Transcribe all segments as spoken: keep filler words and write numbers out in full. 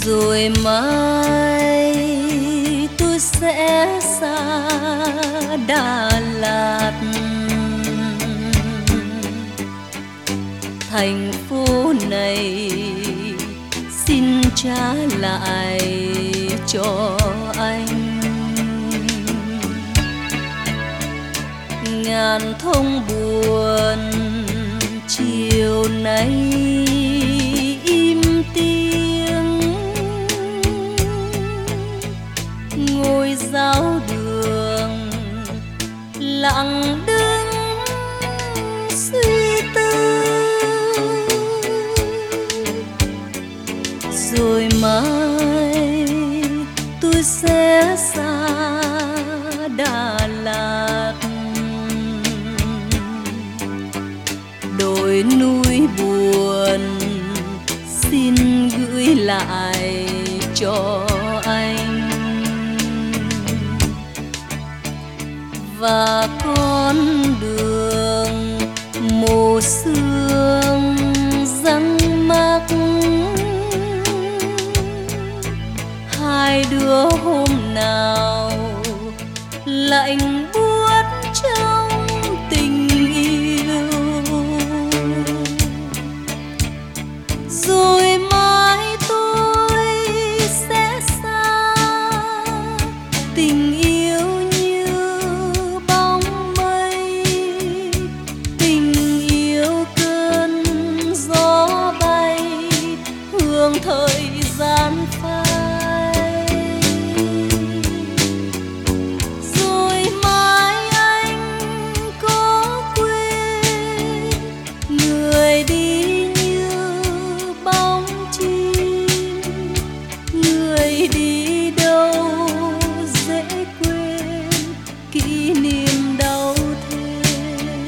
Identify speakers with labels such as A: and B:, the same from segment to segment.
A: rồi mai tôi sẽ xa Đà Lạt, thành phố này xin trả lại cho anh. Ngàn thông buồn chiều nay im tiếng, ngôi giáo đường lặng đứng suy tư. Rồi mai tôi sẽ xa Đà Lạt, đồi núi buồn xin gửi lại cho anh. Và con đường mùa sương răng mắc, hai đứa hôm nào lạnh buốt trong tình yêu. Rồi mai tôi sẽ xa, tình yêu như bóng mây, tình yêu cơn gió bay, hương thời gian phai. Rồi mai anh có quên người đi như bóng chim, người đi đâu dễ quên kỷ niệm đau thêm.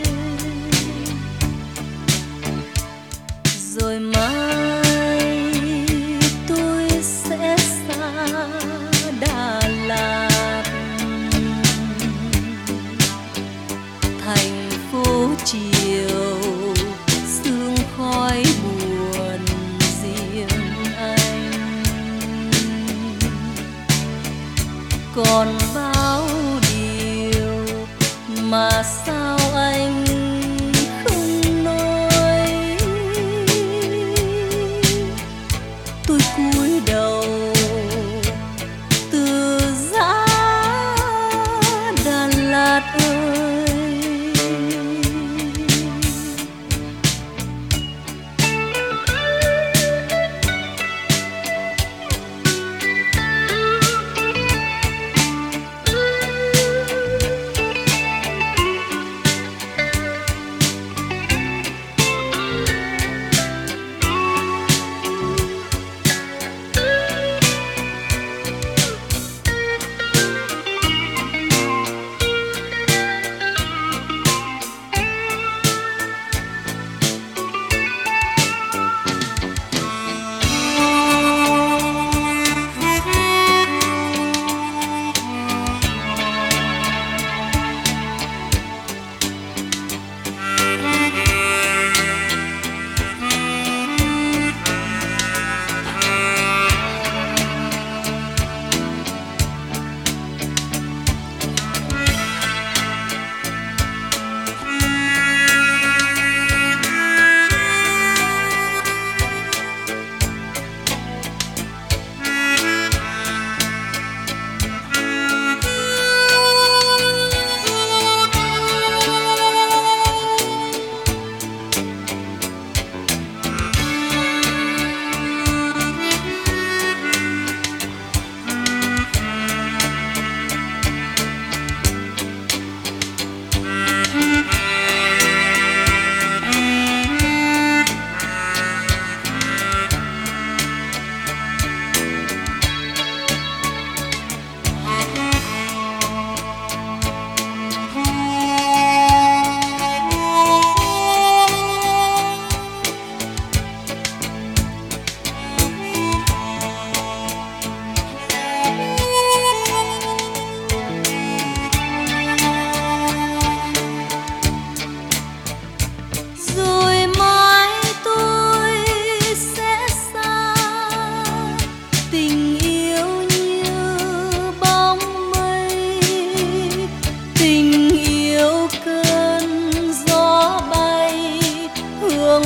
A: Rồi mai tôi sẽ xa Đà Lạt, thành phố chiều sương khói buồn riêng anh. Còn bao điều mà sao anh không nói, tôi cúi đầu từ giá Đà Lạt ơi.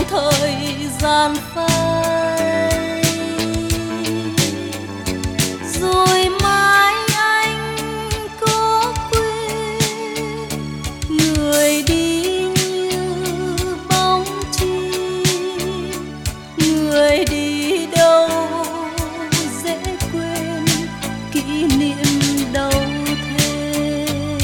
A: thời gian phai, rồi mai anh có quên người đi như bóng chim, người đi đâu dễ quên kỷ niệm đâu thêm.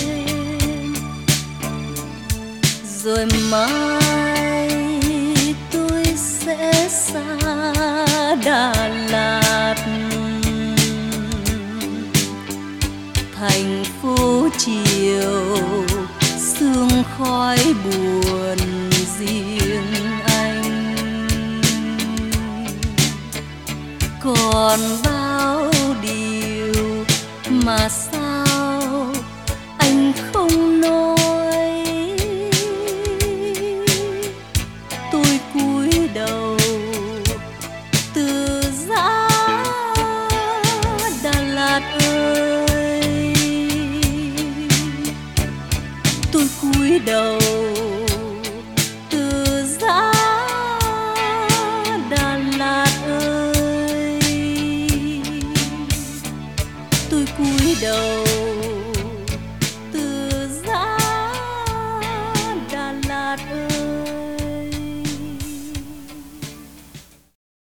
A: Rồi mai tôi sẽ xa Đà Lạt, thành phố chiều sương khói buồn riêng anh. Còn bao điều mà sao anh không nói, tôi cúi đầu từ giá Đà Lạt ơi, tôi cúi đầu từ giá Đà Lạt ơi, tôi cúi đầu từ giá Đà Lạt ơi.